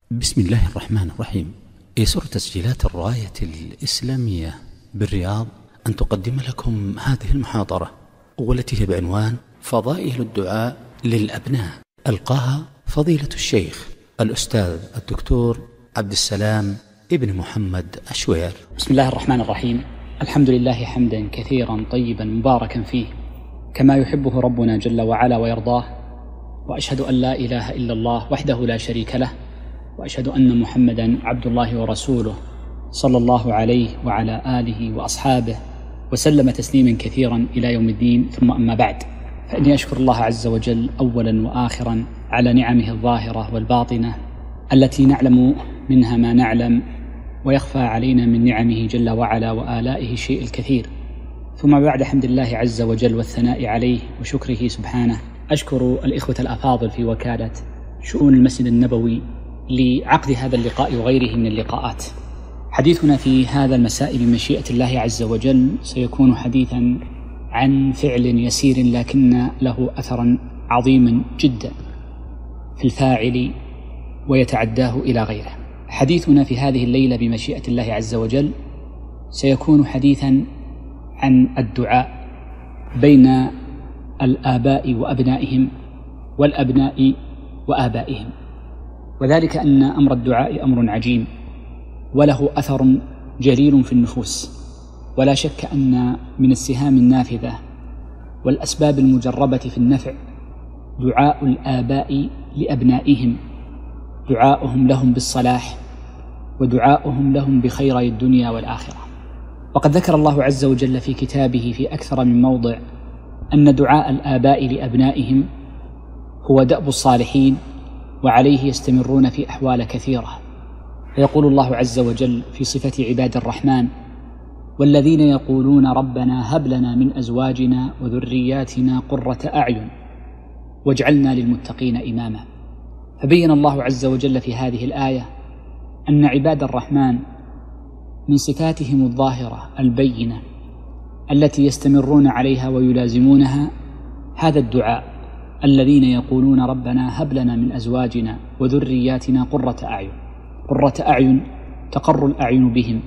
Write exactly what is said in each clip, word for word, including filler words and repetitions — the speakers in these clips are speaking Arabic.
بسم الله الرحمن الرحيم. يسر تسجيلات الراية الإسلامية بالرياض أن تقدم لكم هذه المحاضرة، والتي هي بعنوان فضائل الدعاء للأبناء. ألقاها فضيلة الشيخ الأستاذ الدكتور عبد السلام ابن محمد الشوير. بسم الله الرحمن الرحيم. الحمد لله حمدا كثيرا طيبا مباركا فيه كما يحبه ربنا جل وعلا ويرضاه، وأشهد أن لا إله إلا الله وحده لا شريك له، وأشهد أن محمدا عبد الله ورسوله صلى الله عليه وعلى آله وأصحابه وسلم تسليما كثيرا إلى يوم الدين. ثم أما بعد، فإني أشكر الله عز وجل أولا وآخرا على نعمه الظاهرة والباطنة التي نعلم منها ما نعلم، ويخفى علينا من نعمه جل وعلا وآلائه الشيء الكثير. ثم بعد حمد الله عز وجل والثناء عليه وشكره سبحانه، أشكر الإخوة الأفاضل في وكالة شؤون المسجد النبوي لعقد هذا اللقاء وغيره من اللقاءات. حديثنا في هذا المساء بمشيئة الله عز وجل سيكون حديثا عن فعل يسير لكن له أثرا عظيما جدا في الفاعل ويتعداه إلى غيره. حديثنا في هذه الليلة بمشيئة الله عز وجل سيكون حديثا عن الدعاء بين الآباء وأبنائهم والأبناء وآبائهم، وذلك أن أمر الدعاء أمر عجيب وله أثر جليل في النفوس، ولا شك أن من السهام النافذة والأسباب المجربة في النفع دعاء الآباء لأبنائهم، دعاؤهم لهم بالصلاح ودعاؤهم لهم بخيري الدنيا والآخرة. وقد ذكر الله عز وجل في كتابه في أكثر من موضع أن دعاء الآباء لأبنائهم هو دأب الصالحين، وعليه يستمرون في أحوال كثيرة. فيقول الله عز وجل في صفة عباد الرحمن: والذين يقولون ربنا هب لنا من أزواجنا وذرياتنا قرة أعين واجعلنا للمتقين إماما. فبين الله عز وجل في هذه الآية أن عباد الرحمن من صفاتهم الظاهرة البينة التي يستمرون عليها ويلازمونها هذا الدعاء: الذين يقولون ربنا هب لنا من أزواجنا وذرياتنا قرة أعين. قرة أعين تقر الأعين بهم،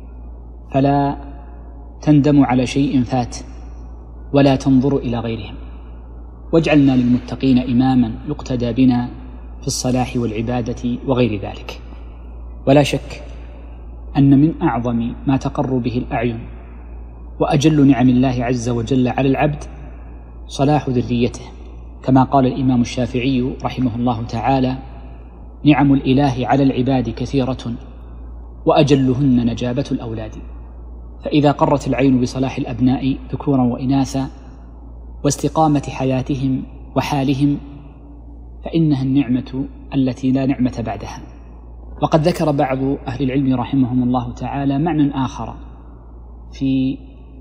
فلا تندم على شيء فات ولا تنظر إلى غيرهم. واجعلنا للمتقين إماما يقتدى بنا في الصلاح والعبادة وغير ذلك. ولا شك أن من أعظم ما تقر به الأعين وأجل نعم الله عز وجل على العبد صلاح ذريته، كما قال الإمام الشافعي رحمه الله تعالى: نعم الإله على العباد كثيرة وأجلهن نجابة الأولاد. فإذا قرت العين بصلاح الأبناء ذكورا وإناثا واستقامة حياتهم وحالهم فإنها النعمة التي لا نعمة بعدها. وقد ذكر بعض أهل العلم رحمهم الله تعالى معنى آخر في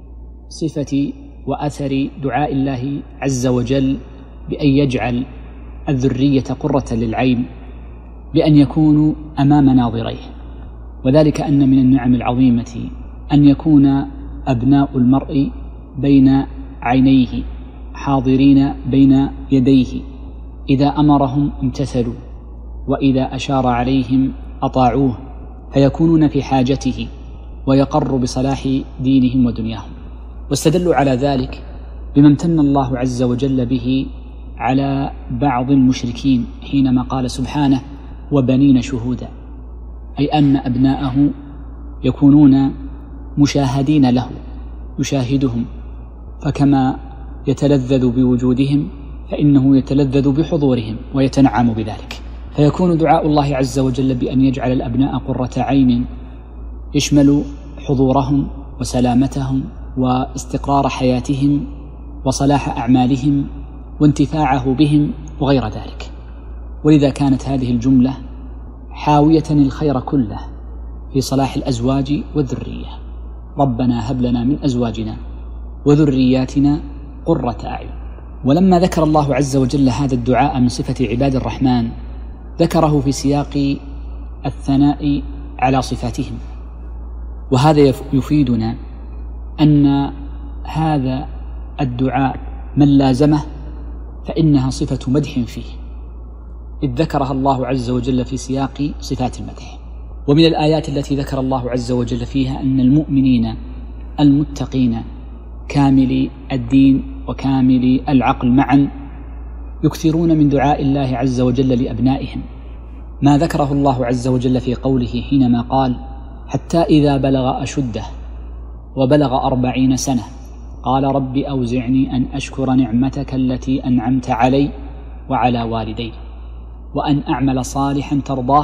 صفة وأثر دعاء الله عز وجل بأن يجعل الذرية قرة للعين، بأن يكونوا أمام ناظريه، وذلك أن من النعم العظيمة أن يكون أبناء المرء بين عينيه حاضرين بين يديه، إذا أمرهم امتثلوا وإذا أشار عليهم أطاعوه، فيكونون في حاجته ويقر بصلاح دينهم ودنياهم. واستدلوا على ذلك بما امتن الله عز وجل به على بعض المشركين حينما قال سبحانه: وبنين شهودا، أي أن أبناءه يكونون مشاهدين له، يشاهدهم، فكما يتلذذ بوجودهم فإنه يتلذذ بحضورهم ويتنعم بذلك. فيكون دعاء الله عز وجل بأن يجعل الأبناء قرة عين يشمل حضورهم وسلامتهم واستقرار حياتهم وصلاح أعمالهم وانتفاعه بهم وغير ذلك. ولذا كانت هذه الجملة حاوية الخير كله في صلاح الأزواج والذرية: ربنا هب لنا من أزواجنا وذرياتنا قرة أعين. ولما ذكر الله عز وجل هذا الدعاء من صفة عباد الرحمن ذكره في سياق الثناء على صفاتهم، وهذا يفيدنا أن هذا الدعاء من لازمه فإنها صفة مدح فيه، إذ ذكرها الله عز وجل في سياق صفات المدح. ومن الآيات التي ذكر الله عز وجل فيها أن المؤمنين المتقين كاملي الدين وكاملي العقل معا يكثرون من دعاء الله عز وجل لأبنائهم، ما ذكره الله عز وجل في قوله حينما قال: حتى إذا بلغ أشده وبلغ أربعين سنة قال رب أوزعني أن أشكر نعمتك التي أنعمت علي وعلى والدي وأن أعمل صالحا ترضاه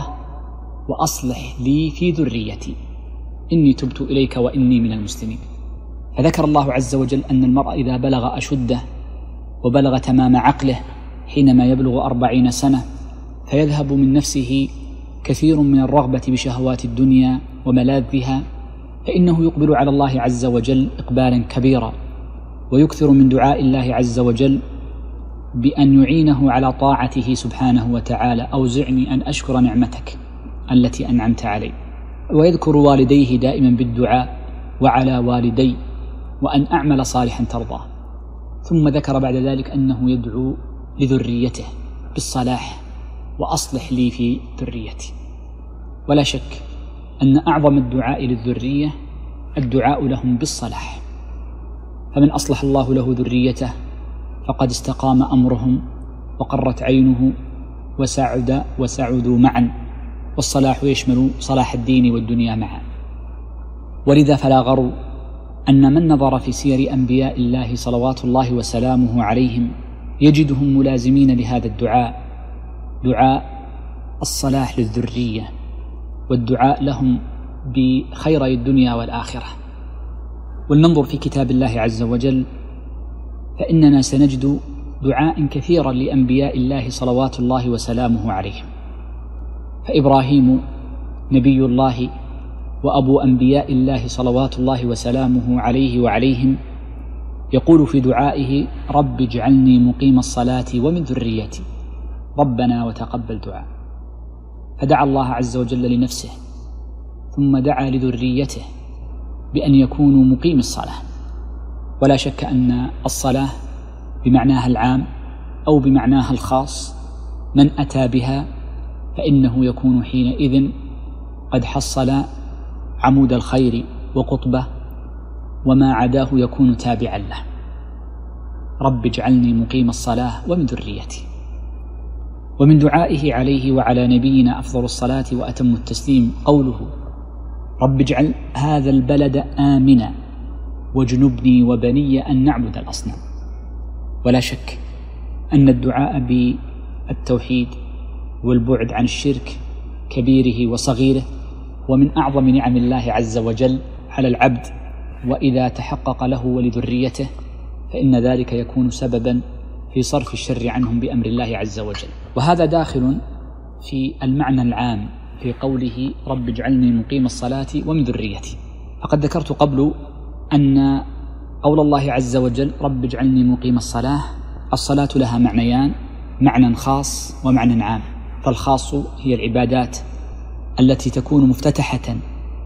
وأصلح لي في ذريتي إني تبت إليك وإني من المسلمين. فذكر الله عز وجل أن المرء إذا بلغ أشده وبلغ تمام عقله حينما يبلغ أربعين سنة فيذهب من نفسه كثير من الرغبة بشهوات الدنيا وملاذها، فإنه يقبل على الله عز وجل إقبالا كبيرا، ويكثر من دعاء الله عز وجل بأن يعينه على طاعته سبحانه وتعالى: أوزعني أن أشكر نعمتك التي أنعمت علي. ويذكر والديه دائما بالدعاء: وعلى والدي وأن أعمل صالحا ترضاه. ثم ذكر بعد ذلك أنه يدعو لذريته بالصلاح: وأصلح لي في ذريتي. ولا شك أن أعظم الدعاء للذرية الدعاء لهم بالصلاح، فمن أصلح الله له ذريته فقد استقام أمرهم وقرت عينه وسعد وسعدوا معا، والصلاح يشمل صلاح الدين والدنيا معا. ولذا فلا غرو أن من نظر في سير أنبياء الله صلوات الله وسلامه عليهم يجدهم ملازمين لهذا الدعاء، دعاء الصلاح للذرية والدعاء لهم بخيري الدنيا والآخرة. ولننظر في كتاب الله عز وجل فإننا سنجد دعاء كثيرا لأنبياء الله صلوات الله وسلامه عليهم. فإبراهيم نبي الله وأبو أنبياء الله صلوات الله وسلامه عليه وعليهم يقول في دعائه: رب اجعلني مقيم الصلاة ومن ذريتي ربنا وتقبل دعاء. فدعا الله عز وجل لنفسه ثم دعا لذريته بأن يكونوا مقيم الصلاة. ولا شك أن الصلاة بمعناها العام أو بمعناها الخاص من أتى بها فإنه يكون حينئذ قد حصل عمود الخير وقطبه، وما عداه يكون تابعا له. رب اجعلني مقيم الصلاة ومن ذريتي. ومن دعائه عليه وعلى نبينا أفضل الصلاة وأتم التسليم قوله: رب اجعل هذا البلد آمنا واجنبني وبني أن نعبد الأصنام. ولا شك أن الدعاء بالتوحيد والبعد عن الشرك كبيره وصغيره ومن أعظم نعم الله عز وجل على العبد، وإذا تحقق له ولذريته فإن ذلك يكون سببا في صرف الشر عنهم بأمر الله عز وجل. وهذا داخل في المعنى العام في قوله: رب اجعلني مقيم الصلاة ومن ذريتي. فقد ذكرت قبل أن قول الله عز وجل رب اجعلني مقيم الصلاة، الصلاة لها معنيان: معنى خاص ومعنى عام. فالخاص هي العبادات التي تكون مفتتحة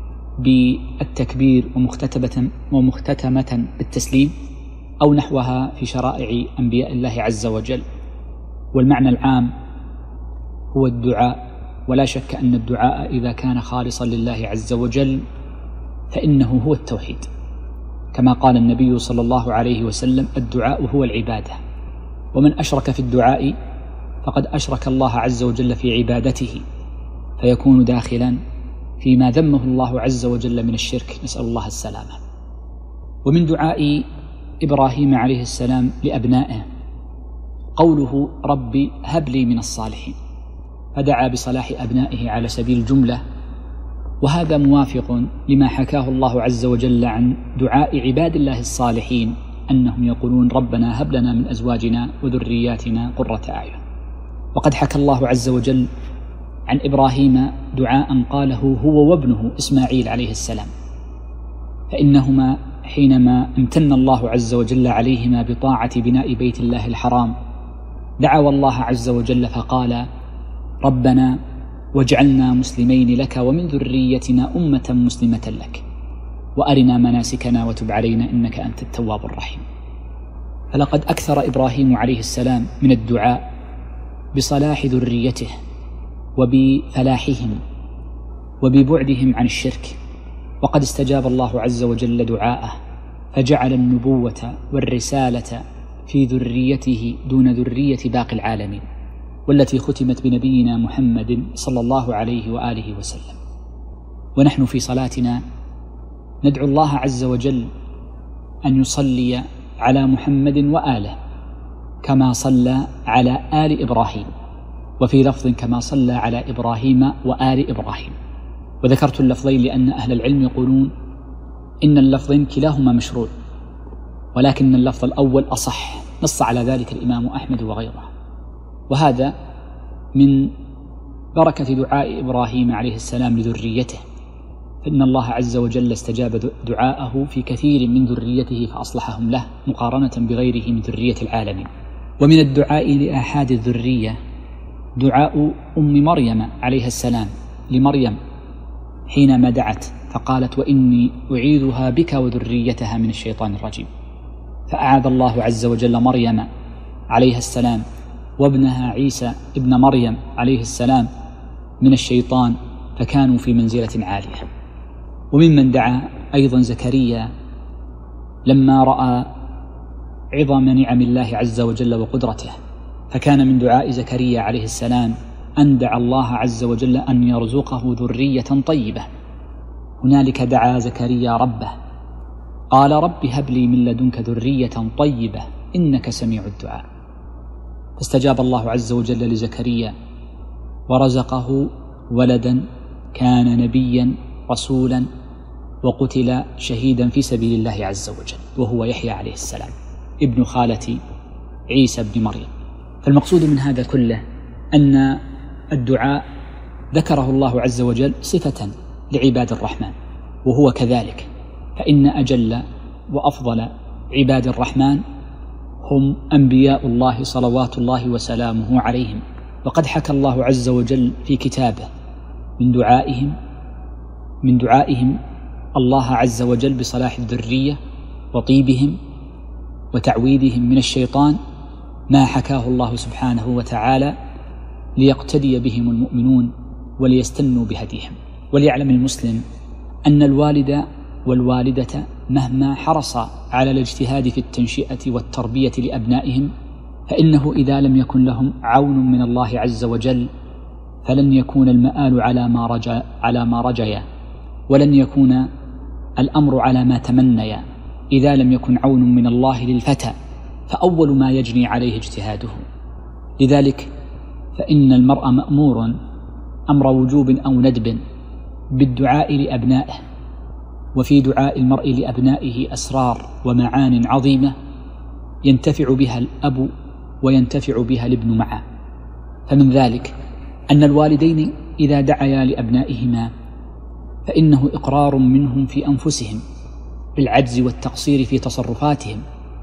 بالتكبير ومختتمة ومختتمة بالتسليم أو نحوها في شرائع أنبياء الله عز وجل. والمعنى العام هو الدعاء. ولا شك أن الدعاء إذا كان خالصا لله عز وجل فإنه هو التوحيد، كما قال النبي صلى الله عليه وسلم: الدعاء هو العبادة، ومن أشرك في الدعاء فقد أشرك الله عز وجل في عبادته، فيكون داخلا فيما ذمه الله عز وجل من الشرك، نسأل الله السلامة. ومن دعاء إبراهيم عليه السلام لأبنائه قوله: ربي هب لي من الصالحين، فدعا بصلاح أبنائه على سبيل الجملة. وهذا موافق لما حكاه الله عز وجل عن دعاء عباد الله الصالحين أنهم يقولون: ربنا هب لنا من أزواجنا وذرياتنا قرة أعين. وقد حكى الله عز وجل عن إبراهيم دعاء قاله هو وابنه إسماعيل عليه السلام، فإنهما حينما امتن الله عز وجل عليهما بطاعة بناء بيت الله الحرام دعوا الله عز وجل فقال: ربنا واجعلنا مسلمين لك ومن ذريتنا أمة مسلمة لك وأرنا مناسكنا وتب علينا إنك أنت التواب الرحيم. فلقد أكثر إبراهيم عليه السلام من الدعاء بصلاح ذريته وبفلاحهم وببعدهم عن الشرك، وقد استجاب الله عز وجل دعاءه فجعل النبوة والرسالة في ذريته دون ذرية باقي العالمين، والتي ختمت بنبينا محمد صلى الله عليه وآله وسلم. ونحن في صلاتنا ندعو الله عز وجل أن يصلي على محمد وآله كما صلى على آل إبراهيم، وفي لفظ كما صلى على إبراهيم وآل إبراهيم. وذكرت اللفظين لأن أهل العلم يقولون إن اللفظين كلاهما مشروع، ولكن اللفظ الأول أصح، نص على ذلك الإمام أحمد وغيره. وهذا من بركة دعاء إبراهيم عليه السلام لذريته، فإن الله عز وجل استجاب دعاءه في كثير من ذريته فأصلحهم له مقارنة بغيره من ذرية العالمين. ومن الدعاء لآحاد الذرية دعاء أم مريم عليه السلام لمريم حينما دعت فقالت: وإني أعيذها بك وذريتها من الشيطان الرجيم. فأعاذ الله عز وجل مريم عليه السلام وابنها عيسى ابن مريم عليه السلام من الشيطان، فكانوا في منزلة عالية. وممن دعا أيضا زكريا لما رأى عظم نعم الله عز وجل وقدرته، فكان من دعاء زكريا عليه السلام أن دعا الله عز وجل أن يرزقه ذرية طيبة. هنالك دعا زكريا ربه قال: رب هب لي من لدنك ذرية طيبة إنك سميع الدعاء. فاستجاب الله عز وجل لزكريا ورزقه ولدا كان نبيا رسولا، وقتل شهيدا في سبيل الله عز وجل، وهو يحيى عليه السلام ابن خالة عيسى بن مريم. فالمقصود من هذا كله أن الدعاء ذكره الله عز وجل صفة لعباد الرحمن، وهو كذلك، فإن أجل وأفضل عباد الرحمن هم أنبياء الله صلوات الله وسلامه عليهم. وقد حكى الله عز وجل في كتابه من دعائهم من دعائهم الله عز وجل بصلاح الذرية وطيبهم وتعويذهم من الشيطان ما حكاه الله سبحانه وتعالى ليقتدي بهم المؤمنون وليستنوا بهديهم. وليعلم المسلم أن الوالد والوالدة مهما حرص على الاجتهاد في التنشئة والتربية لأبنائهم، فإنه إذا لم يكن لهم عون من الله عز وجل فلن يكون المآل على ما رجا على ما رجيا، ولن يكون الأمر على ما تمنيا إذا لم يكن عون من الله للفتى، فأول ما يجني عليه اجتهاده. لذلك فإن المرء مأمور أمر وجوب أو ندب بالدعاء لأبنائه، وفي دعاء المرء لأبنائه أسرار ومعان عظيمة ينتفع بها الأب وينتفع بها الابن معه. فمن ذلك أن الوالدين إذا دعيا لأبنائهما فإنه إقرار منهم في أنفسهم بالعجز والتقصير في تصرفاتهم،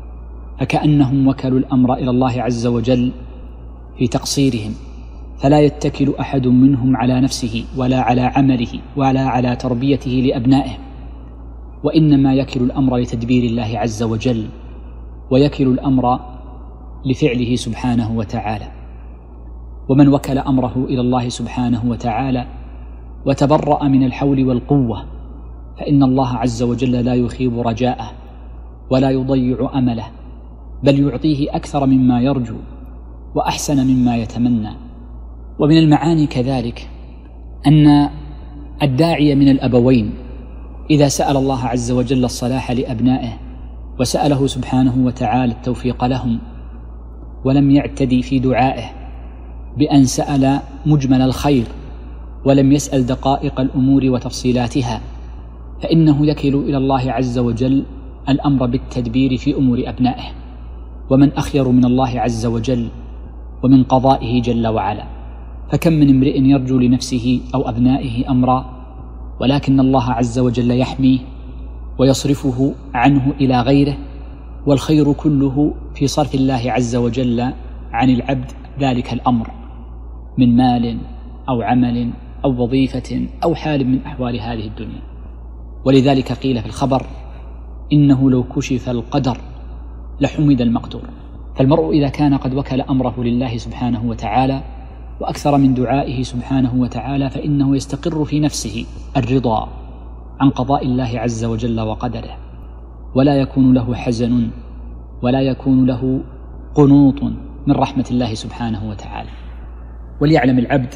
فكأنهم وكلوا الأمر إلى الله عز وجل في تقصيرهم، فلا يتكل أحد منهم على نفسه ولا على عمله ولا على تربيته لأبنائه، وإنما يكل الأمر لتدبير الله عز وجل، ويكل الأمر لفعله سبحانه وتعالى. ومن وكل أمره إلى الله سبحانه وتعالى وتبرأ من الحول والقوة فإن الله عز وجل لا يخيب رجاءه ولا يضيع أمله، بل يعطيه أكثر مما يرجو وأحسن مما يتمنى. ومن المعاني كذلك أن الداعي من الأبوين إذا سأل الله عز وجل الصلاح لأبنائه وسأله سبحانه وتعالى التوفيق لهم، ولم يعتدي في دعائه بأن سأل مجمل الخير ولم يسأل دقائق الأمور وتفصيلاتها، فإنه يكل إلى الله عز وجل الأمر بالتدبير في أمور أبنائه. ومن أخير من الله عز وجل ومن قضائه جل وعلا؟ فكم من امرئ يرجو لنفسه أو أبنائه أمرا، ولكن الله عز وجل يحميه ويصرفه عنه إلى غيره، والخير كله في صرف الله عز وجل عن العبد ذلك الأمر من مال أو عمل أو وظيفة أو حال من أحوال هذه الدنيا. ولذلك قيل في الخبر: إنه لو كشف القدر لحمد المقدور. فالمرء إذا كان قد وكل أمره لله سبحانه وتعالى وأكثر من دعائه سبحانه وتعالى فإنه يستقر في نفسه الرضا عن قضاء الله عز وجل وقدره، ولا يكون له حزن ولا يكون له قنوط من رحمة الله سبحانه وتعالى. وليعلم العبد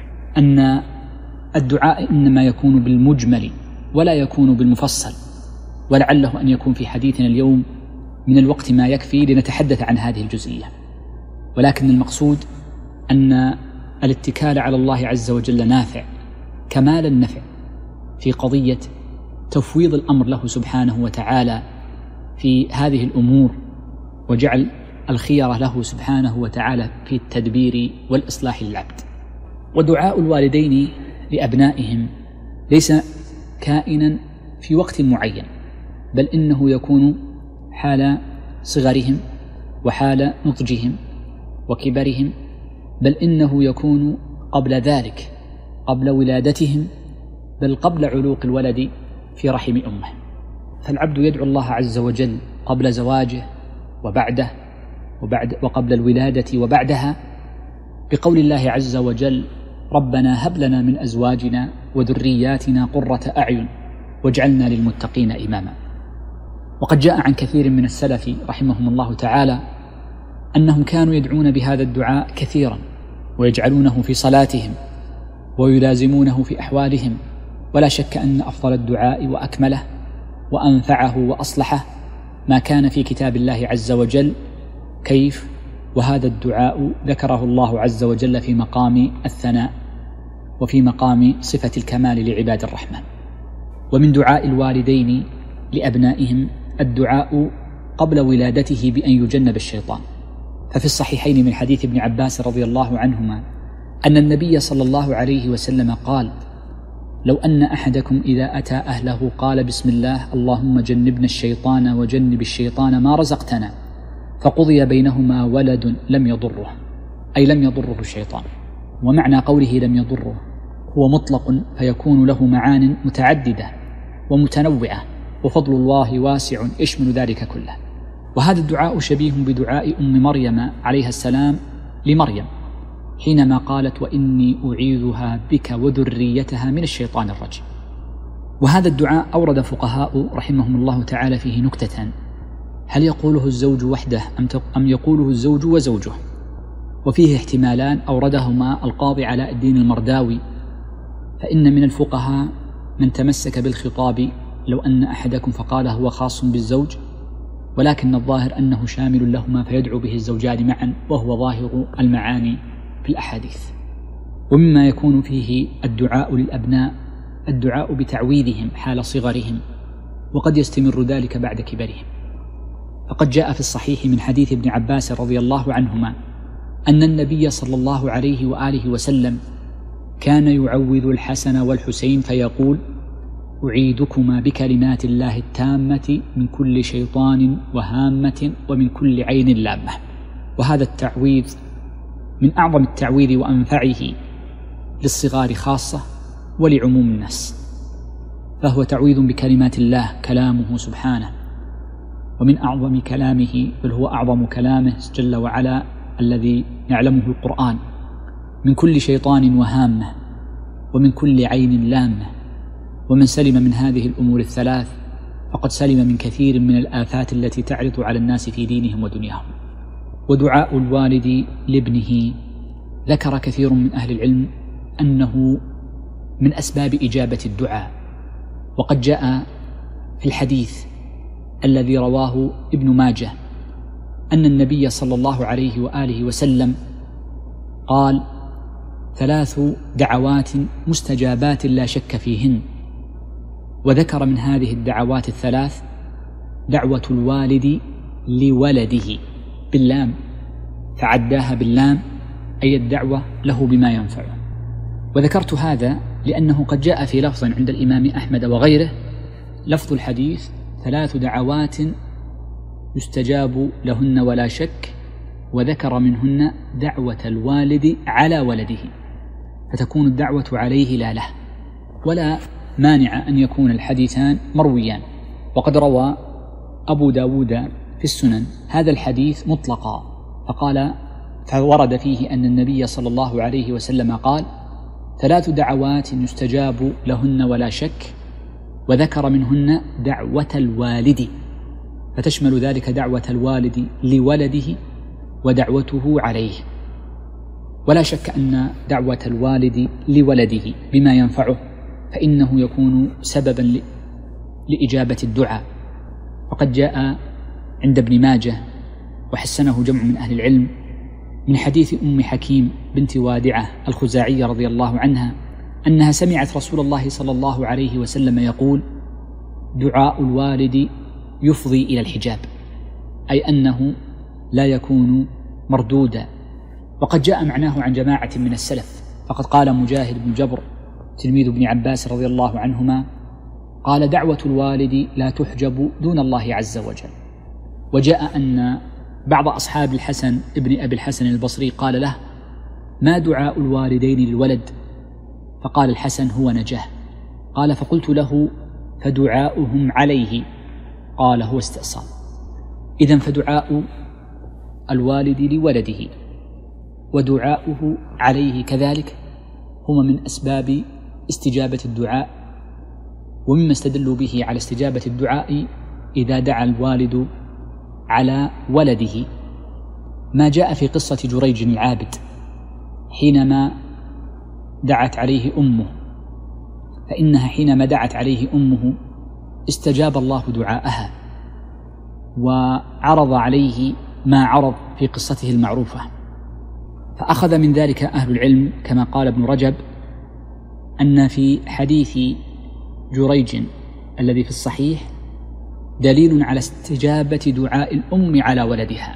أن الدعاء إنما يكون بالمجمل ولا يكون بالمفصل، ولعله أن يكون في حديثنا اليوم من الوقت ما يكفي لنتحدث عن هذه الجزئية، ولكن المقصود أن الاتكال على الله عز وجل نافع كمال النفع في قضية تفويض الأمر له سبحانه وتعالى في هذه الأمور، وجعل الخيرة له سبحانه وتعالى في التدبير والإصلاح للعبد. ودعاء الوالدين لأبنائهم ليس كائنا في وقت معين، بل إنه يكون حال صغرهم وحال نضجهم وكبرهم، بل إنه يكون قبل ذلك، قبل ولادتهم، بل قبل علوق الولد في رحم أمه. فالعبد يدعو الله عز وجل قبل زواجه وبعده وبعد وقبل الولادة وبعدها بقول الله عز وجل: ربنا هب لنا من أزواجنا وذرياتنا قرة أعين واجعلنا للمتقين إماما. وقد جاء عن كثير من السلف رحمهم الله تعالى أنهم كانوا يدعون بهذا الدعاء كثيرا ويجعلونه في صلاتهم ويلازمونه في أحوالهم، ولا شك أن أفضل الدعاء وأكمله وأنفعه وأصلحه ما كان في كتاب الله عز وجل. كيف؟ وهذا الدعاء ذكره الله عز وجل في مقام الثناء وفي مقام صفة الكمال لعباد الرحمن. ومن دعاء الوالدين لأبنائهم الدعاء قبل ولادته بأن يجنب الشيطان، ففي الصحيحين من حديث ابن عباس رضي الله عنهما أن النبي صلى الله عليه وسلم قال: لو أن أحدكم إذا أتى أهله قال بسم الله اللهم جنبنا الشيطان وجنب الشيطان ما رزقتنا، فقضي بينهما ولد لم يضره، أي لم يضره الشيطان. ومعنى قوله لم يضره هو مطلق، فيكون له معان متعددة ومتنوعة، وفضل الله واسع يشمل ذلك كله. وهذا الدعاء شبيه بدعاء أم مريم عليها السلام لمريم حينما قالت: وإني أعيذها بك وذريتها من الشيطان الرجيم. وهذا الدعاء أورد فقهاء رحمهم الله تعالى فيه نكتة: هل يقوله الزوج وحده أم يقوله الزوج وزوجه؟ وفيه احتمالان أوردهما القاضي علاء الدين المرداوي، فإن من الفقهاء من تمسك بالخطاب لو أن أحدكم فقال هو خاص بالزوج، ولكن الظاهر أنه شامل لهما فيدعو به الزوجان معا، وهو ظاهر المعاني في الأحاديث. ومما يكون فيه الدعاء للأبناء الدعاء بتعويذهم حال صغرهم، وقد يستمر ذلك بعد كبرهم. فقد جاء في الصحيح من حديث ابن عباس رضي الله عنهما أن النبي صلى الله عليه وآله وسلم كان يعوذ الحسن والحسين فيقول: أعيذكما بكلمات الله التامة من كل شيطان وهامة ومن كل عين لامة. وهذا التعويذ من أعظم التعويذ وأنفعه للصغار خاصة ولعموم الناس، فهو تعويذ بكلمات الله كلامه سبحانه، ومن أعظم كلامه بل هو أعظم كلامه جل وعلا الذي يعلمه القرآن: من كل شيطان وهامة ومن كل عين لامة. ومن سلم من هذه الأمور الثلاث فقد سلم من كثير من الآفات التي تعرض على الناس في دينهم ودنياهم. ودعاء الوالد لابنه ذكر كثير من أهل العلم أنه من أسباب إجابة الدعاء. وقد جاء في الحديث الذي رواه ابن ماجه أن النبي صلى الله عليه وآله وسلم قال: ثلاث دعوات مستجابات لا شك فيهن. وذكر من هذه الدعوات الثلاث دعوة الوالد لولده باللام، فعداها باللام أي الدعوة له بما ينفعه. وذكرت هذا لأنه قد جاء في لفظ عند الإمام أحمد وغيره لفظ الحديث: ثلاث دعوات يستجاب لهن ولا شك، وذكر منهن دعوة الوالد على ولده، فتكون الدعوة عليه لا له. ولا مانع أن يكون الحديثان مرويان. وقد روى أبو داود في السنن هذا الحديث مطلقا، فقال فورد فيه أن النبي صلى الله عليه وسلم قال: ثلاث دعوات يستجاب لهن ولا شك، وذكر منهن دعوة الوالد، فتشمل ذلك دعوة الوالد لولده ودعوته عليه. ولا شك أن دعوة الوالد لولده بما ينفعه فإنه يكون سببا لإجابة الدعاء، وقد جاء عند ابن ماجه وحسنه جمع من أهل العلم من حديث أم حكيم بنت وادعة الخزاعية رضي الله عنها أنها سمعت رسول الله صلى الله عليه وسلم يقول: دعاء الوالد يفضي إلى الحجاب، أي أنه لا يكون مردودا. وقد جاء معناه عن جماعة من السلف، فقد قال مجاهد بن جبر تلميذ ابن عباس رضي الله عنهما قال: دعوة الوالد لا تحجب دون الله عز وجل. وجاء أن بعض أصحاب الحسن ابن أبي الحسن البصري قال له: ما دعاء الوالدين للولد؟ فقال الحسن: هو نجاه. قال: فقلت له: فدعاؤهم عليه؟ قال: هو استئصال. إذن فدعاء الوالد لولده ودعاؤه عليه كذلك هما من أسباب استجابة الدعاء، ومما استدلوا به على استجابة الدعاء إذا دعا الوالد على ولده ما جاء في قصة جريج العابد حينما دعت عليه أمه، فإنها حينما دعت عليه أمه استجاب الله دعاءها وعرض عليه ما عرض في قصته المعروفة. فأخذ من ذلك أهل العلم كما قال ابن رجب أن في حديث جريج الذي في الصحيح دليل على استجابة دعاء الأم على ولدها،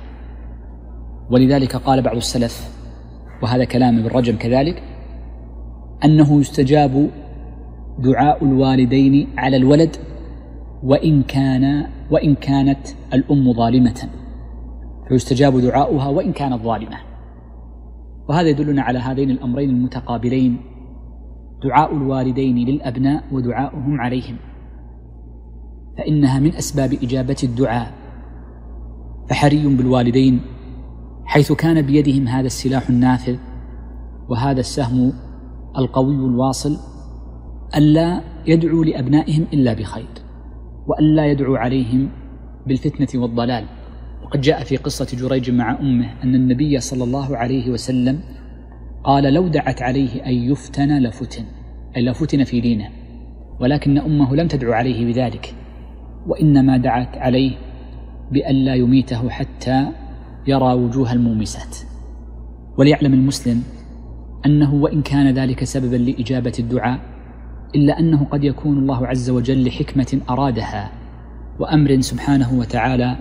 ولذلك قال بعض السلف، وهذا كلام ابن رجب كذلك، أنه يستجاب دعاء الوالدين على الولد وإن كان وإن كانت الأم ظالمة، فيستجاب دعاؤها وإن كانت ظالمة. وهذا يدلنا على هذين الأمرين المتقابلين: دعاء الوالدين للأبناء ودعاؤهم عليهم، فإنها من أسباب إجابة الدعاء. فحري بالوالدين حيث كان بيدهم هذا السلاح النافذ وهذا السهم القوي الواصل ألا يدعوا لأبنائهم إلا بخير، وألا يدعوا عليهم بالفتنة والضلال. وقد جاء في قصة جريج مع أمه أن النبي صلى الله عليه وسلم قال: لو دعت عليه أن يفتن لفتن، أي لفتن في دينه، ولكن أمه لم تدعو عليه بذلك، وإنما دعت عليه بألا يميته حتى يرى وجوه المومسات. وليعلم المسلم أنه وإن كان ذلك سببا لإجابة الدعاء إلا أنه قد يكون الله عز وجل لحكمة أرادها وأمر سبحانه وتعالى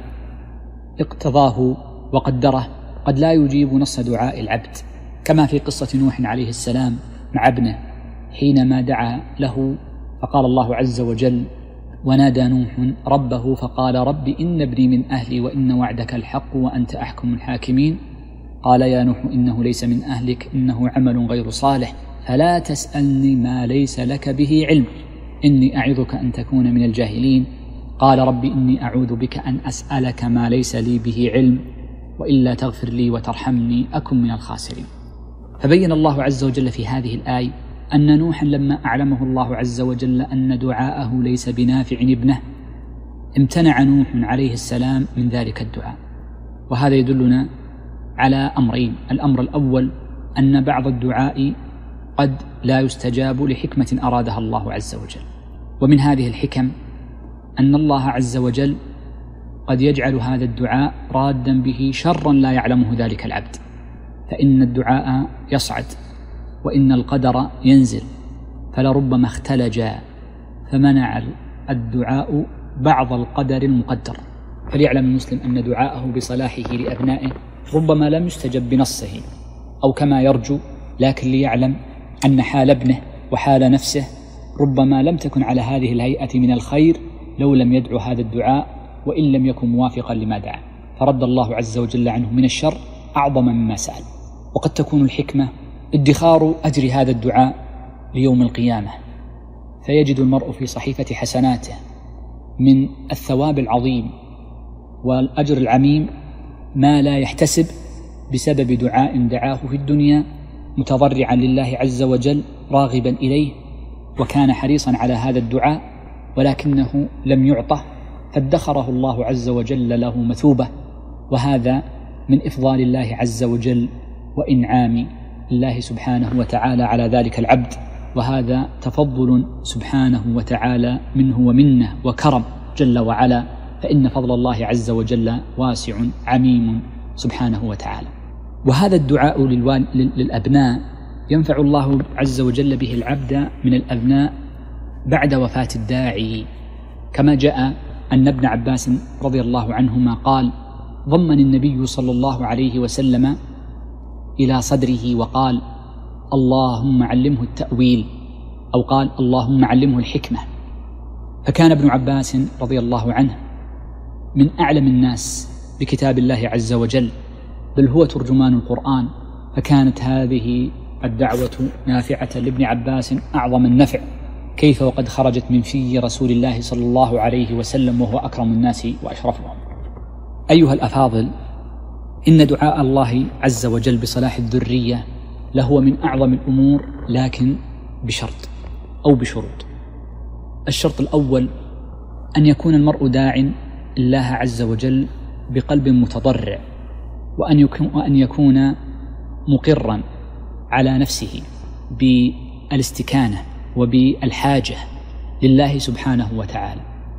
اقتضاه وقدره قد لا يجيب نص دعاء العبد، كما في قصة نوح عليه السلام مع ابنه حينما دعا له فقال الله عز وجل: ونادى نوح ربه فقال: رب إن ابني من أهلي وإن وعدك الحق وأنت أحكم الحاكمين. قال: يا نوح إنه ليس من أهلك إنه عمل غير صالح فلا تسألني ما ليس لك به علم إني أعظك أن تكون من الجاهلين. قال: رب إني أعوذ بك أن أسألك ما ليس لي به علم وإلا تغفر لي وترحمني أكن من الخاسرين. فبين الله عز وجل في هذه الآية أن نوحا لما أعلمه الله عز وجل أن دعاءه ليس بنافع ابنه امتنع نوح عليه السلام من ذلك الدعاء. وهذا يدلنا على أمرين: الأمر الأول أن بعض الدعاء قد لا يستجاب لحكمة أرادها الله عز وجل، ومن هذه الحكم أن الله عز وجل قد يجعل هذا الدعاء رادا به شرا لا يعلمه ذلك العبد، فإن الدعاء يصعد وإن القدر ينزل، فلربما اختلج فمنع الدعاء بعض القدر المقدر. فليعلم المسلم أن دعاءه بصلاحه لأبنائه ربما لم يستجب بنصه أو كما يرجو، لكن ليعلم أن حال ابنه وحال نفسه ربما لم تكن على هذه الهيئة من الخير لو لم يدعو هذا الدعاء وإن لم يكن موافقا لما دعا، فرد الله عز وجل عنه من الشر أعظم مما سأل. وقد تكون الحكمة ادخار أجر هذا الدعاء ليوم القيامة، فيجد المرء في صحيفة حسناته من الثواب العظيم والأجر العميم ما لا يحتسب بسبب دعاء دعاه في الدنيا متضرعا لله عز وجل راغبا إليه، وكان حريصا على هذا الدعاء ولكنه لم يعطه، فادخره الله عز وجل له مثوبة. وهذا من إفضال الله عز وجل وإنعام الله سبحانه وتعالى على ذلك العبد، وهذا تفضل سبحانه وتعالى منه ومنه وكرم جل وعلا، فإن فضل الله عز وجل واسع عميم سبحانه وتعالى. وهذا الدعاء للأبناء ينفع الله عز وجل به العبد من الأبناء بعد وفاة الداعي، كما جاء أن ابن عباس رضي الله عنهما قال: ضمن النبي صلى الله عليه وسلم إلى صدره وقال: اللهم علمه التأويل، أو قال: اللهم علمه الحكمة. فكان ابن عباس رضي الله عنه من أعلم الناس بكتاب الله عز وجل، بل هو ترجمان القرآن، فكانت هذه الدعوة نافعة لابن عباس أعظم النفع، كيف وقد خرجت من في رسول الله صلى الله عليه وسلم وهو أكرم الناس وأشرفهم. أيها الأفاضل، إن دعاء الله عز وجل بصلاح الذرية لهو من أعظم الأمور، لكن بشرط أو بشروط. الشرط الأول أن يكون المرء داع الله عز وجل بقلب متضرع، وأن يكون, وأن يكون مقرا على نفسه بالاستكانة وبالحاجة لله سبحانه وتعالى.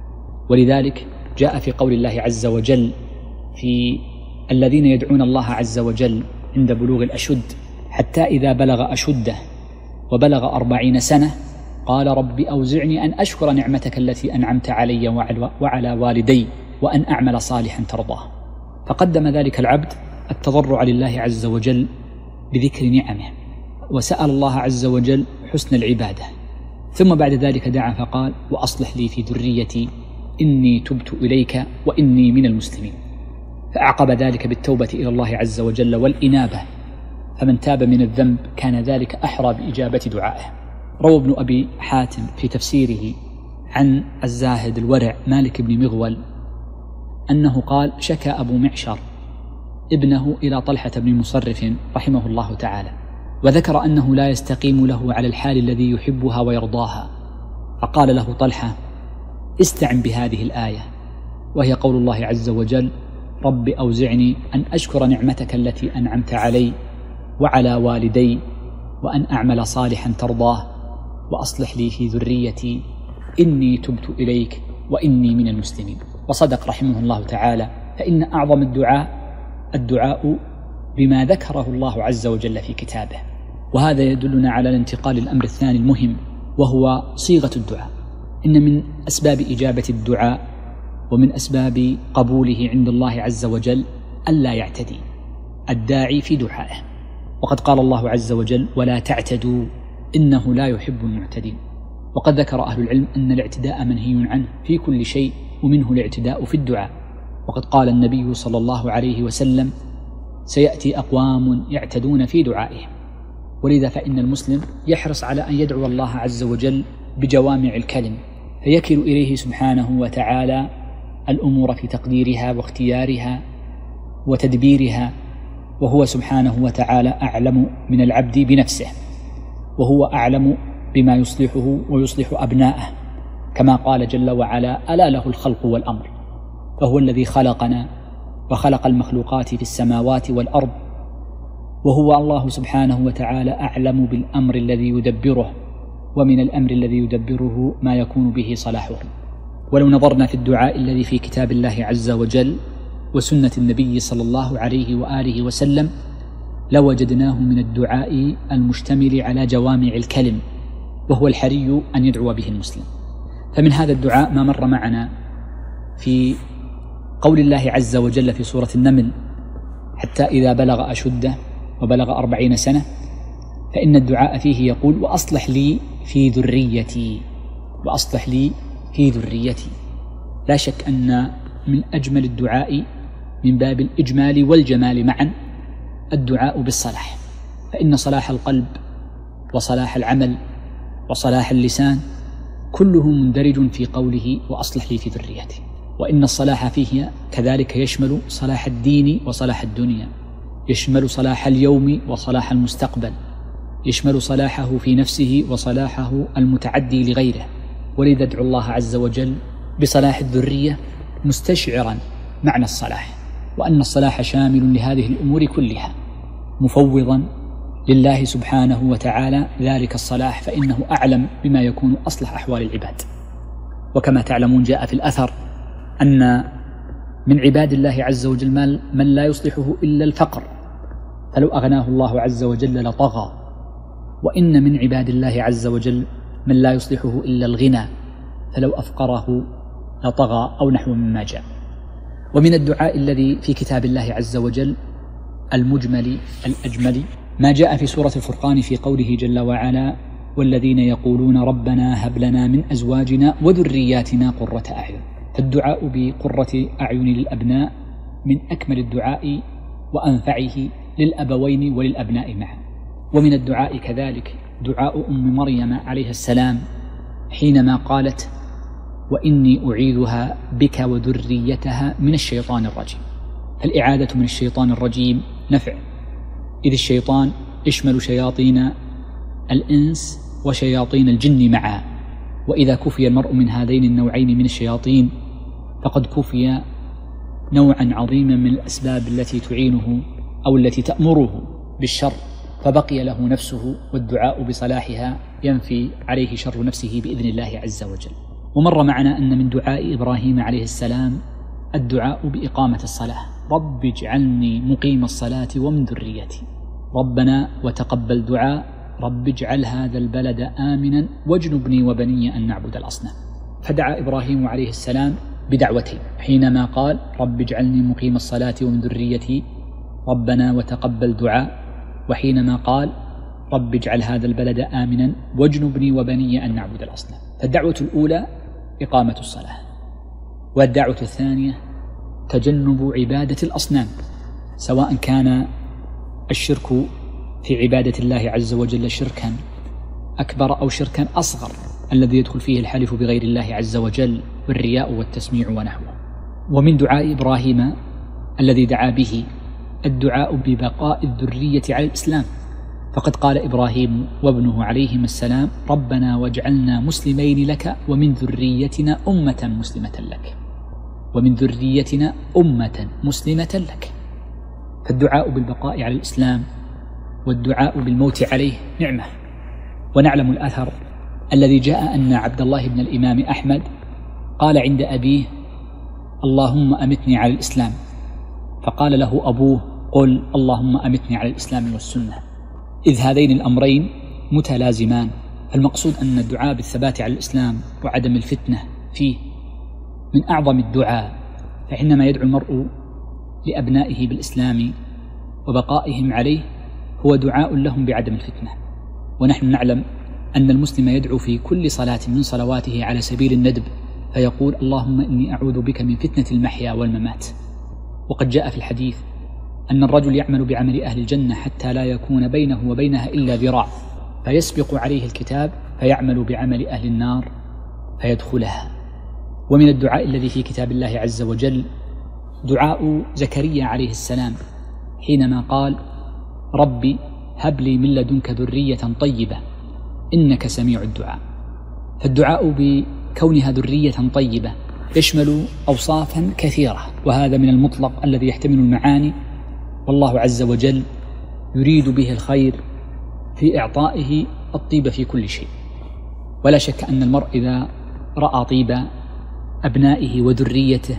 ولذلك جاء في قول الله عز وجل في الذين يدعون الله عز وجل عند بلوغ الأشد حتى إذا بلغ أشده وبلغ أربعين سنة قال: رب أوزعني أن أشكر نعمتك التي أنعمت علي وعلى والدي وأن أعمل صالحا ترضاه. فقدم ذلك العبد التضرع لله عز وجل بذكر نعمه، وسأل الله عز وجل حسن العبادة، ثم بعد ذلك دعا فقال: وأصلح لي في ذريتي إني تبت إليك وإني من المسلمين. فأعقب ذلك بالتوبة إلى الله عز وجل والإنابة، فمن تاب من الذنب كان ذلك أحرى بإجابة دعائه. روى ابن أبي حاتم في تفسيره عن الزاهد الورع مالك بن مغول أنه قال: شكى أبو معشر ابنه إلى طلحة بن مصرف رحمه الله تعالى، وذكر أنه لا يستقيم له على الحال الذي يحبها ويرضاها، فقال له طلحة: استعن بهذه الآية، وهي قول الله عز وجل: رب أوزعني أن أشكر نعمتك التي أنعمت علي وعلى والدي وأن أعمل صالحا ترضاه وأصلح لي في ذريتي إني تبت إليك وإني من المسلمين. وصدق رحمه الله تعالى، فإن أعظم الدعاء الدعاء بما ذكره الله عز وجل في كتابه. وهذا يدلنا على الانتقال للأمر الثاني المهم، وهو صيغة الدعاء. إن من أسباب إجابة الدعاء ومن أسباب قبوله عند الله عز وجل ألا يعتدي الداعي في دعائه، وقد قال الله عز وجل: ولا تعتدوا إنه لا يحب المعتدين. وقد ذكر أهل العلم أن الاعتداء منهي عنه في كل شيء، ومنه الاعتداء في الدعاء. وقد قال النبي صلى الله عليه وسلم: سيأتي أقوام يعتدون في دعائهم. ولذا فإن المسلم يحرص على أن يدعو الله عز وجل بجوامع الكلم، فيكل إليه سبحانه وتعالى الأمور في تقديرها واختيارها وتدبيرها، وهو سبحانه وتعالى أعلم من العبد بنفسه، وهو أعلم بما يصلحه ويصلح أبناءه، كما قال جل وعلا: ألا له الخلق والأمر. فهو الذي خلقنا وخلق المخلوقات في السماوات والأرض، وهو الله سبحانه وتعالى أعلم بالأمر الذي يدبره، ومن الأمر الذي يدبره ما يكون به صلاحه. ولو نظرنا في الدعاء الذي في كتاب الله عز وجل وسنة النبي صلى الله عليه وآله وسلم لوجدناه من الدعاء المشتمل على جوامع الكلم، وهو الحري أن يدعو به المسلم. فمن هذا الدعاء ما مر معنا في قول الله عز وجل في سورة النمل: حتى إذا بلغ أشده وبلغ أربعين سنة، فإن الدعاء فيه يقول: وأصلح لي في ذريتي، وأصلح لي في ذريتي. لا شك أن من أجمل الدعاء من باب الإجمال والجمال معا الدعاء بالصلاح، فإن صلاح القلب وصلاح العمل وصلاح اللسان كله مندرج في قوله: وأصلح لي في ذريتي. وإن الصلاح فيه كذلك يشمل صلاح الدين وصلاح الدنيا، يشمل صلاح اليوم وصلاح المستقبل، يشمل صلاحه في نفسه وصلاحه المتعدي لغيره. ولذا ادعو الله عز وجل بصلاح الذرية مستشعرا معنى الصلاح، وأن الصلاح شامل لهذه الأمور كلها، مفوضا لله سبحانه وتعالى ذلك الصلاح، فإنه أعلم بما يكون أصلح أحوال العباد. وكما تعلمون جاء في الأثر أن من عباد الله عز وجل من لا يصلحه إلا الفقر، فلو أغناه الله عز وجل لطغى، وإن من عباد الله عز وجل من لا يصلحه إلا الغنى، فلو أفقره لطغى، أو نحو مما جاء. ومن الدعاء الذي في كتاب الله عز وجل المجمل الأجمل ما جاء في سورة الفرقان في قوله جل وعلا: والذين يقولون ربنا هب لنا من أزواجنا وذرياتنا قرة أعين. فالدعاء بقرة أعين للأبناء من أكمل الدعاء وأنفعه للأبوين وللأبناء معا. ومن الدعاء كذلك دعاء أم مريم عليه السلام حينما قالت: وإني أعيذها بك وذريتها من الشيطان الرجيم. فالإعادة من الشيطان الرجيم نفع، إذ الشيطان يشمل شياطين الإنس وشياطين الجن معا، وإذا كفي المرء من هذين النوعين من الشياطين فقد كفي نوعا عظيما من الأسباب التي تعينه أو التي تأمره بالشر، فبقي له نفسه، والدعاء بصلاحها ينفي عليه شر نفسه بإذن الله عز وجل. ومر معنا أن من دعاء إبراهيم عليه السلام الدعاء بإقامة الصلاة: رب اجعلني مقيم الصلاة ومن ذريتي. ربنا وتقبل دعاء رب اجعل هذا البلد آمنا واجنبني وبني أن نعبد الأصنام. فدعا إبراهيم عليه السلام بدعوتين، حينما قال رب اجعلني مقيم الصلاة ومن ذريتي ربنا وتقبل دعاء، وحينما قال رب اجعل هذا البلد آمنا واجنبني وبني أن نعبد الأصنام. فالدعوة الأولى إقامة الصلاة، والدعوة الثانية تجنب عبادة الأصنام، سواء كان الشرك في عبادة الله عز وجل شركا أكبر أو شركا أصغر الذي يدخل فيه الحلف بغير الله عز وجل والرياء والتسميع ونحوه. ومن دعاء إبراهيم الذي دعا به الدعاء ببقاء الذرية على الإسلام، فقد قال إبراهيم وابنه عليهما السلام ربنا واجعلنا مسلمين لك ومن ذريتنا أمة مسلمة لك، ومن ذريتنا أمة مسلمة لك. فالدعاء بالبقاء على الإسلام والدعاء بالموت عليه نعمة. ونعلم الأثر الذي جاء أن عبد الله بن الإمام أحمد قال عند أبيه اللهم أمتني على الإسلام، فقال له أبوه قل اللهم أمتني على الإسلام والسنة، إذ هذين الأمرين متلازمان. فالمقصود أن الدعاء بالثبات على الإسلام وعدم الفتنة فيه من أعظم الدعاء. فحينما يدعو المرء لأبنائه بالإسلام وبقائهم عليه هو دعاء لهم بعدم الفتنة. ونحن نعلم أن المسلم يدعو في كل صلاة من صلواته على سبيل الندب، فيقول اللهم إني أعوذ بك من فتنة المحيا والممات. وقد جاء في الحديث أن الرجل يعمل بعمل أهل الجنة حتى لا يكون بينه وبينها إلا ذراع، فيسبق عليه الكتاب فيعمل بعمل أهل النار فيدخلها. ومن الدعاء الذي في كتاب الله عز وجل دعاء زكريا عليه السلام حينما قال ربي هب لي من لدنك ذرية طيبة إنك سميع الدعاء. فالدعاء بكونها ذرية طيبة يشمل أوصافا كثيرة، وهذا من المطلق الذي يحتمل المعاني، والله عز وجل يريد به الخير في إعطائه الطيب في كل شيء. ولا شك أن المرء إذا رأى طيب أبنائه وذريته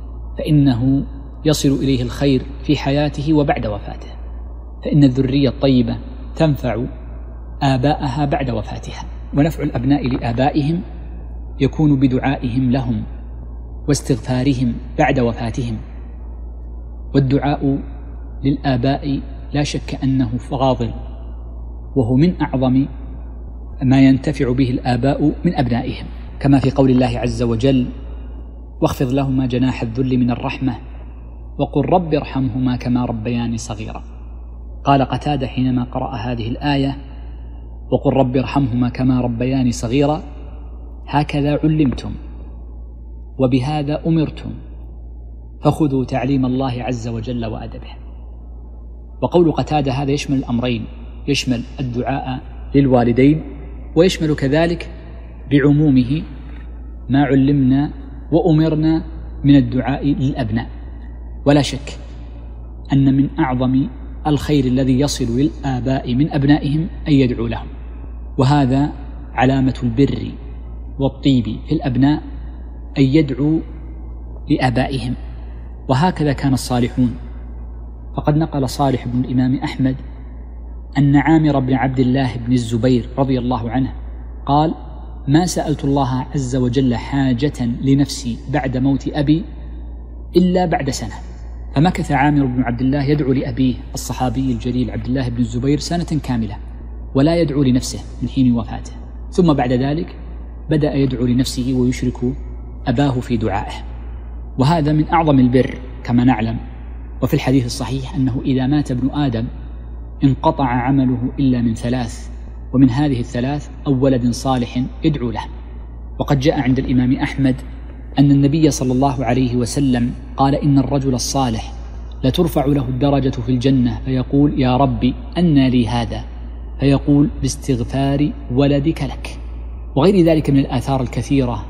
فإنه يصل إليه الخير في حياته وبعد وفاته، فإن الذرية الطيبة تنفع آباءها بعد وفاتها، ونفع الأبناء لآبائهم يكون بدعائهم لهم واستغفارهم بعد وفاتهم. والدعاء للآباء لا شك أنه فاضل، وهو من أعظم ما ينتفع به الآباء من أبنائهم، كما في قول الله عز وجل واخفض لهما جناح الذل من الرحمة وقل رب ارحمهما كما ربياني صغيرا. قال قتادة حينما قرأ هذه الآية وقل رب ارحمهما كما ربياني صغيرا هكذا علمتم، وبهذا أمرتم فخذوا تعليم الله عز وجل وأدبه. وقول قتادة هذا يشمل الأمرين، يشمل الدعاء للوالدين ويشمل كذلك بعمومه ما علمنا وأمرنا من الدعاء للأبناء. ولا شك أن من أعظم الخير الذي يصل للآباء من أبنائهم أن يدعو لهم، وهذا علامة البر والطيب في الأبناء أن يدعوا لآبائهم، وهكذا كان الصالحون. فقد نقل صالح بن الإمام أحمد أن عامر بن عبد الله بن الزبير رضي الله عنه قال: ما سألت الله عز وجل حاجة لنفسي بعد موت أبي إلا بعد سنة. فمكث عامر بن عبد الله يدعو لأبيه الصحابي الجليل عبد الله بن الزبير سنة كاملة ولا يدعو لنفسه من حين وفاته، ثم بعد ذلك بدأ يدعو لنفسه ويشرك أباه في دعائه، وهذا من أعظم البر كما نعلم. وفي الحديث الصحيح أنه إذا مات ابن آدم انقطع عمله إلا من ثلاث، ومن هذه الثلاث أو ولد صالح يدعو له. وقد جاء عند الإمام أحمد أن النبي صلى الله عليه وسلم قال: إن الرجل الصالح لترفع له الدرجة في الجنة فيقول: يا ربي أنى لي هذا؟ فيقول: باستغفار ولدك لك. وغير ذلك من الآثار الكثيرة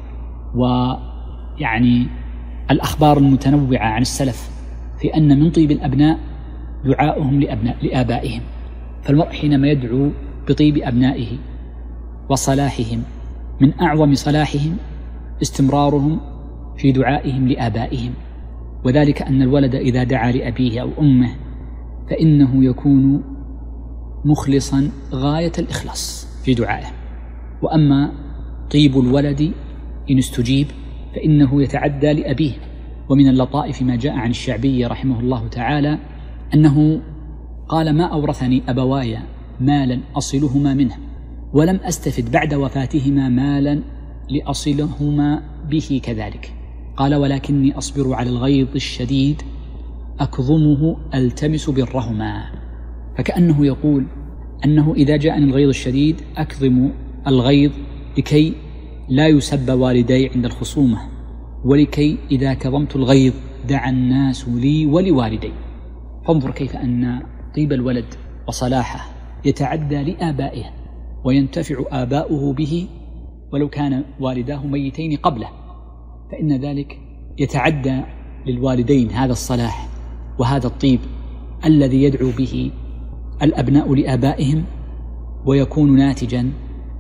ويعني الأخبار المتنوعة عن السلف في أن من طيب الأبناء دعاؤهم لأبناء لآبائهم. فالمرء حينما يدعو بطيب أبنائه وصلاحهم من أعظم صلاحهم استمرارهم في دعائهم لآبائهم، وذلك أن الولد إذا دعا لأبيه أو أمه فإنه يكون مخلصا غاية الإخلاص في دعائه. وأما طيب الولد إن استجيب فإنه يتعدى لأبيه. ومن اللطائف ما جاء عن الشعبي رحمه الله تعالى أنه قال: ما أورثني أبواي مالا أصلهما منه ولم أستفد بعد وفاتهما مالا لأصلهما به كذلك. قال: ولكني أصبر على الغيظ الشديد أكظمه ألتمس برهما. فكأنه يقول أنه إذا جاءني الغيظ الشديد أكظم الغيظ لكي لا يسب والدي عند الخصومة، ولكي إذا كظمت الغيظ دعا الناس لي ولوالدي. فانظر كيف أن طيب الولد وصلاحه يتعدى لآبائه وينتفع آباؤه به ولو كان والداه ميتين قبله، فإن ذلك يتعدى للوالدين هذا الصلاح وهذا الطيب الذي يدعو به الأبناء لآبائهم، ويكون ناتجا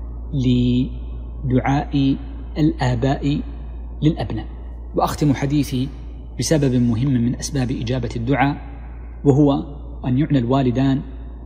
لدعاء الآباء للأبناء. وأختم حديثي بسبب مهم من أسباب إجابة الدعاء، وهو أن يعنى الوالدان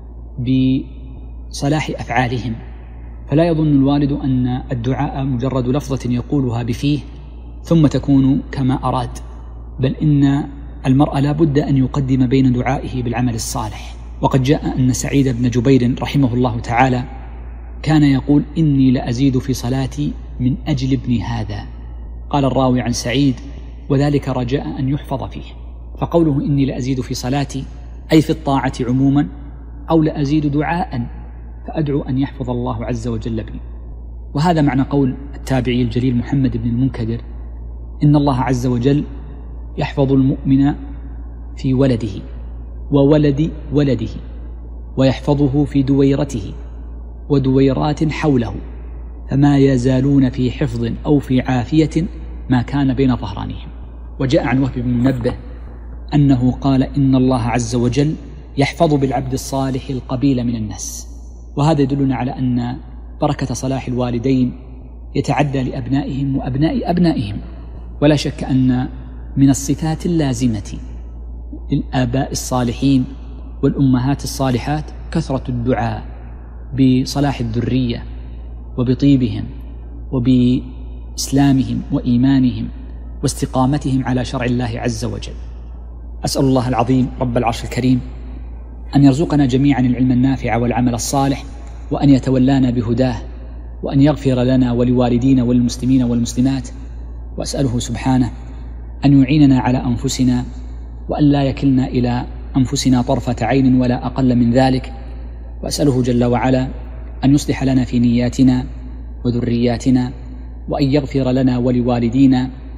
بصلاح أفعالهم. فلا يظن الوالد أن الدعاء مجرد لفظة يقولها بفيه ثم تكون كما أراد، بل إن المرء لا بد أن يقدم بين دعائه بالعمل الصالح. وقد جاء أن سعيد بن جبير رحمه الله تعالى كان يقول: إني لأزيد في صلاتي من أجل ابني هذا. قال الراوي عن سعيد: وذلك رجاء أن يحفظ فيه. فقوله إني لأزيد في صلاتي أي في الطاعة عموما، أو لأزيد دعاء فأدعو أن يحفظ الله عز وجل بي. وهذا معنى قول التابعي الجليل محمد بن المنكدر: إن الله عز وجل يحفظ المؤمن في ولده وولد ولده، ويحفظه في دويرته ودويرات حوله، فما يزالون في حفظ أو في عافية ما كان بين ظهرانهم. وجاء عن وهب بن منبه أنه قال: إن الله عز وجل يحفظ بالعبد الصالح القبيل من الناس. وهذا يدلنا على أن بركة صلاح الوالدين يتعدى لأبنائهم وأبناء أبنائهم. ولا شك أن من الصفات اللازمة للآباء الصالحين والأمهات الصالحات كثرة الدعاء بصلاح الذرية وبطيبهم وبإسلامهم وإيمانهم واستقامتهم على شرع الله عز وجل. أسأل الله العظيم رب العرش الكريم أن يرزقنا جميعا العلم النافع والعمل الصالح، وأن يتولانا بهداه، وأن يغفر لنا ولوالدينا والمسلمين والمسلمات. وأسأله سبحانه أن يعيننا على أنفسنا، وأن لا يكلنا إلى أنفسنا طرفة عين ولا أقل من ذلك. وأسأله جل وعلا أن يصلح لنا في نياتنا وذرياتنا، وأن يغفر لنا ولوالدينا،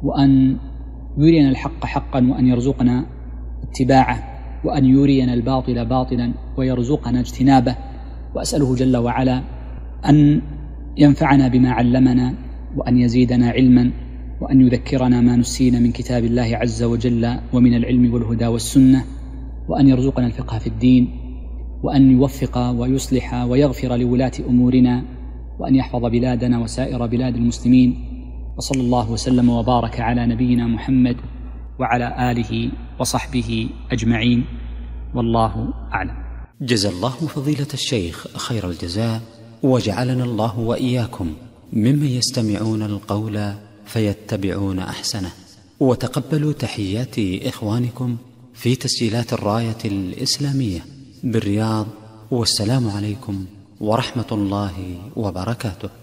وأن يرينا الحق حقا وأن يرزقنا اتباعه، وأن يرينا الباطل باطلا ويرزقنا اجتنابه. وأسأله جل وعلا أن ينفعنا بما علمنا، وأن يزيدنا علما، وأن يذكرنا ما نسينا من كتاب الله عز وجل ومن العلم والهدى والسنة، وأن يرزقنا الفقه في الدين، وأن يوفق ويصلح ويغفر لولاة أمورنا، وأن يحفظ بلادنا وسائر بلاد المسلمين. وصلى الله وسلم وبارك على نبينا محمد وعلى آله وصحبه أجمعين، والله أعلم. جزا الله فضيلة الشيخ خير الجزاء، وجعلنا الله وإياكم ممن يستمعون القول فيتبعون أحسنه. وتقبلوا تحيات إخوانكم في تسجيلات الراية الإسلامية بالرياض، والسلام عليكم ورحمة الله وبركاته.